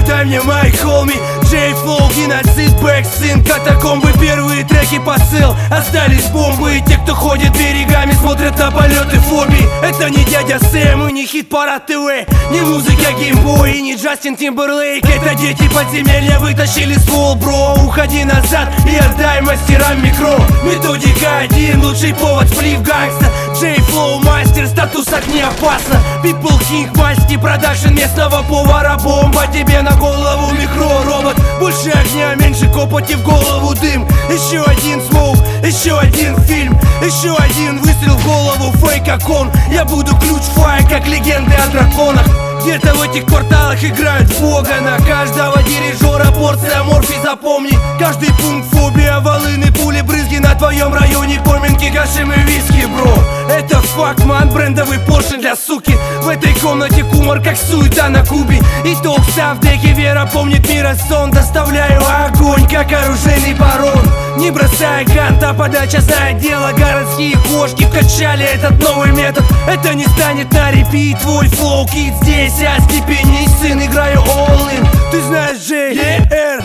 дай мне майк, холми. Джей Флоу, геноцид, бэк, сын, катакомбы. Первые треки посыл, остались бомбы. И те, кто ходит берегами, смотрят на полеты фобий. Это не дядя Сэм и не хит-парад ТВ, не музыка геймбой и не Джастин Тимберлейк. Это дети подземелья вытащили ствол, бро. Уходи назад и отдай мастерам микро. Методика один, лучший повод, сплив гангста. Джей Флоу, мастер, статус огне опасно. People King, масти, продакшн местного повара. Бомба тебе на голову, микро-робот. Больше огня, меньше копоти, в голову дым. Еще один смоук, еще один фильм. Еще один выстрел в голову, фейк окон. Я буду ключ фай, как легенды о драконах. Где-то в этих кварталах играют в бога. На каждого дирижера порция морфи, запомни. Каждый пункт фобия, волыны, пули, брызги на твоем районе. Поминки, кашем и виски, бро. Это факт, ман, брендовый поршень для суки. В этой комнате кумар, как суета на Кубе. Итог став деки, вера помнит мира сон. Доставляю огонь, как оружейный барон. Не бросай ганта, подача знает дело. Городские кошки вкачали этот новый метод. Это не станет на репит, твой флоу кит здесь. Я степеней сын, играю all-in. Ты знаешь Джей,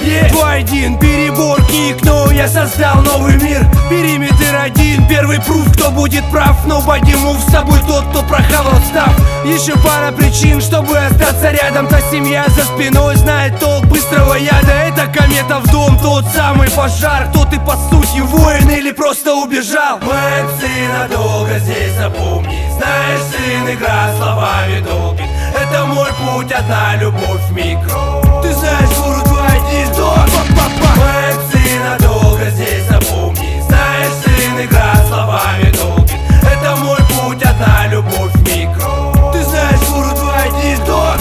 2-1, перебор, кик, но я создал новый мир. Периметр один, первый пруф, кто будет прав. Nobody move, с тобой тот, кто прохавал став. Еще пара причин, чтобы остаться рядом. Та семья за спиной знает толк быстрого яда. Это комета в дом, тот самый пожар. Кто ты по сути, воин или просто убежал? Мэн, сын, надолго здесь запомни. Знаешь, сын, игра словами долгих. Это мой путь, одна любовь в микро. Ты знаешь, гуру 2-1, дог. Мэн, сын, надолго здесь запомни. Знаешь, сын, игра словами долгих. Это мой путь, одна любовь в микро. Ты знаешь, гуру 2-1, дог.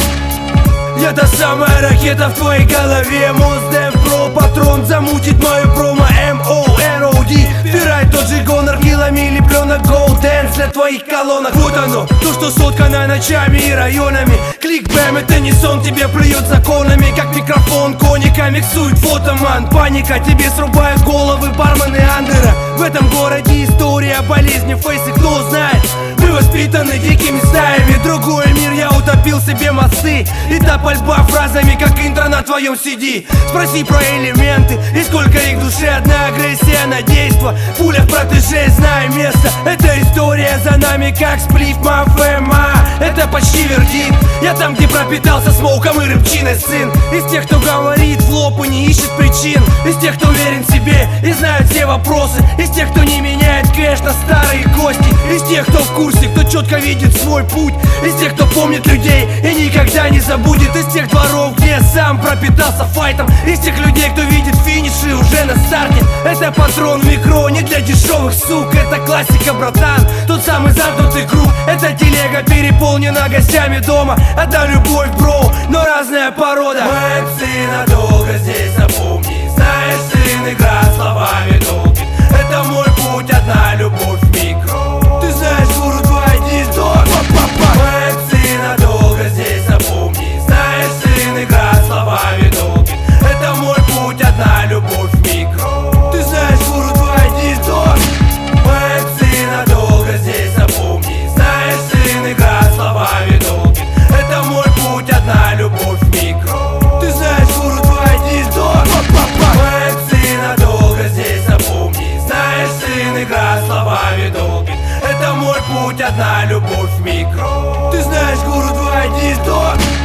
Я та самая ракета в твоей голове. Моздем про патрон замутит мою промо M.O.R.O.D. Вбирай тот же гонор, килами лепленок Gold Dance для твоих колонок. Вот оно, то, что соткано ночами и районами. Клик-бэм, это не сон, тебе плюет законами. Как микрофон коника миксует фотоман. Паника, тебе срубают головы бармены андера. В этом городе история болезни, фейсы кто знает. Мы воспитаны дикими стаями. Другой мир, я утопил себе мосты. И та пальба фразами, как интро на твоем CD. Спроси про элементы и сколько их в душе. Одна агрессия на действо, пуля в протеже, знай место. Эта история за нами, как сплив мафема. Это почти вердикт. Я там, где пропитался смоуком и рыбчиной, сын. Из тех, кто говорит в лоб и не ищет причин. Из тех, кто уверен в себе и знает все вопросы. Из тех, кто не меняет кэш на старые кости. Из тех, кто в курсе, кто четко видит свой путь. Из тех, кто помнит людей и никогда не забудет. Из тех дворов, где я сам пропитался файтом. Из тех людей, кто видит финиши уже на старте. Это патрон в микро, не для дешевых сук. Это классика, братан, тот самый замкнутый круг. Эта телега переполнена гостями дома. Одна любовь, бро, но разная порода. Мэн, сын, надолго здесь запомни. Знаешь, сын, игра словами долгих. Это мой путь, одна любовь в микро. Ты знаешь, гуру 2-1, дог. Мэн, сын, надолго здесь запомни. Знаешь, сын, игра словами долгих. Это мой путь, одна любовь в микро. Ты знаешь, гуру 2-1, дог. Мэн, сын, надолго здесь запомни. Знаешь, сын, игра словами долгих. Это мой путь, одна любовь в микро. Ты знаешь, гуру 2-1, дог. Мэн, сын, надолго здесь запомни. Знаешь, сын, игра словами долгих. Это мой путь, одна любовь в микро. Ты знаешь, гуру 2-1, дог.